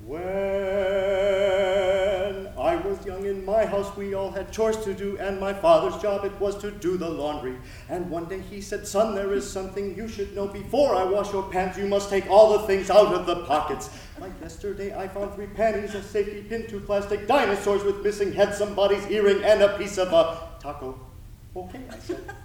When I was young in my house, we all had chores to do, and my father's job it was to do the laundry. And one day he said, "Son, there is something you should know. Before I wash your pants, you must take all the things out of the pockets." Like yesterday, I found 3 panties, a safety pin, 2 plastic dinosaurs with missing heads, somebody's earring, and a piece of a taco. "Okay," I said.